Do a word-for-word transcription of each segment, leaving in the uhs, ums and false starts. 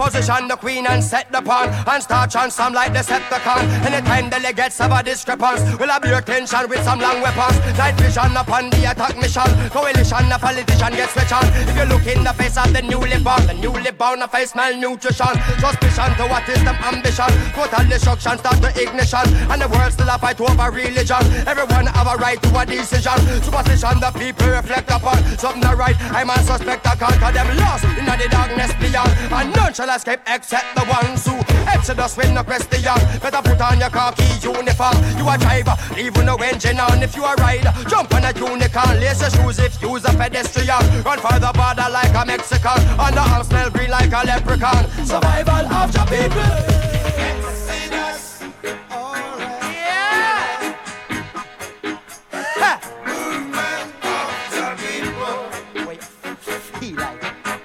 Position the queen and set the pawn, and start on some like Decepticon. Anytime delegates have a discrepancy, we'll have your tension with some long weapons. Night vision upon the attack mission. Coalition, a politician gets switch on. If you look in the face of the newly born, the newly born a face malnutrition. Suspicion to what is them ambition. Total destruction, start the ignition. And the world still a fight over religion. Everyone have a right to a decision. Superstition the people reflect upon. Something not right, I'm a suspect I can't. Cause them lost in the darkness beyond. And none shall escape except the ones who Exodus will not rest the young. Better put on your khaki uniform. You a driver, leave no engine on. If you a rider, jump on a unicorn. Lace your shoes if you's a pedestrian. Run for the border like a Mexican. On the arm smell green like a leprechaun. Survival of your people. Exodus. Alright. Yeah. Ha. Movement of the people. Wait, he like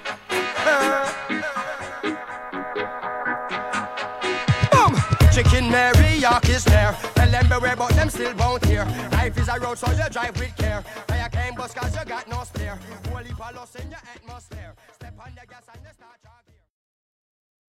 Chicken Marriott is there. Tell them beware but them still won't hear. Life is a road so you drive with care. Fire came bus cause you got no spare. Holy palos in your atmosphere. Step on the gas and you start